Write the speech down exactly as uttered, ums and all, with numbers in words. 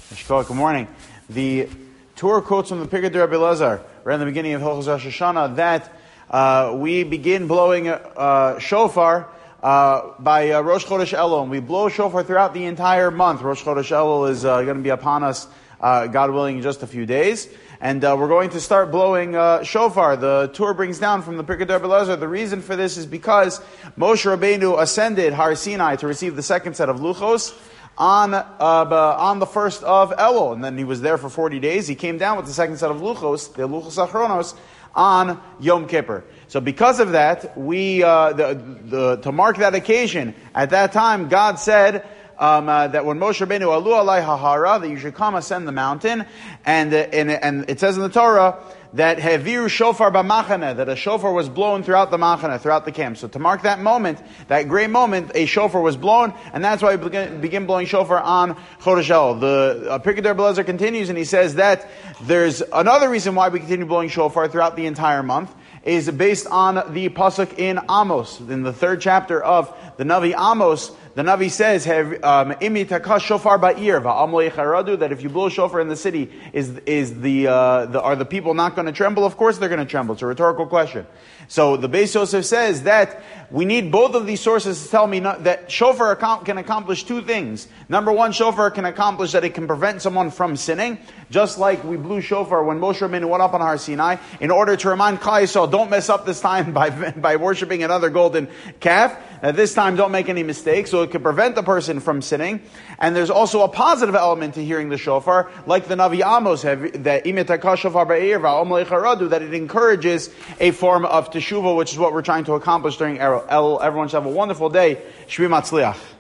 Good morning. The Torah quotes from the Pirkei de Rabbi Elazar, right in the beginning of Hilchos Rosh Hashanah, that uh, we begin blowing uh, shofar uh, by uh, Rosh Chodesh Elul, and we blow shofar throughout the entire month. Rosh Chodesh Elul is uh, going to be upon us, uh, God willing, in just a few days. And uh, we're going to start blowing uh, shofar. The Torah brings down from the Pirkei de Rabbi Elazar, the reason for this is because Moshe Rabbeinu ascended Har Sinai to receive the second set of luchos on uh, on the first of Elul, and then he was there for forty days. He came down with the second set of luchos, the luchos achronos, on Yom Kippur. So because of that, we uh, the, the to mark that occasion, at that time, God said um, uh, that when Moshe Rabbeinu alu alai hahara, that you should come ascend the mountain, and uh, and and it says in the Torah that heviru shofar b'machane, that a shofar was blown throughout the machane, throughout the camp. So to mark that moment, that great moment, a shofar was blown, and that's why we begin, begin blowing shofar on Chodesh Elul. The uh, Pirkei de Rabbi Elazar continues, and he says that there's another reason why we continue blowing shofar throughout the entire month, is based on the pasuk in Amos, in the third chapter of the Navi Amos. The Navi says, "Imi takash shofar ba'ir va'amlo yecharadu," that if you blow shofar in the city, is is the, uh, the are the people not going to tremble? Of course they're going to tremble. It's a rhetorical question. So the Beis Yosef says that we need both of these sources to tell me not, that shofar can accomplish two things. Number one, shofar can accomplish that it can prevent someone from sinning, just like we blew shofar when Moshe Rabbeinu went up on Har Sinai in order to remind Klal Yisrael, don't mess up this time by by worshiping another golden calf. At this time, don't make any mistakes. So it can prevent the person from sinning. And there's also a positive element to hearing the shofar, like the Navi Amos, that imitaka shofar ba'ir va'om lecharadu, that it encourages a form of teshuvah, which is what we're trying to accomplish during Elul. Everyone should have a wonderful day. Shvi Matzliach.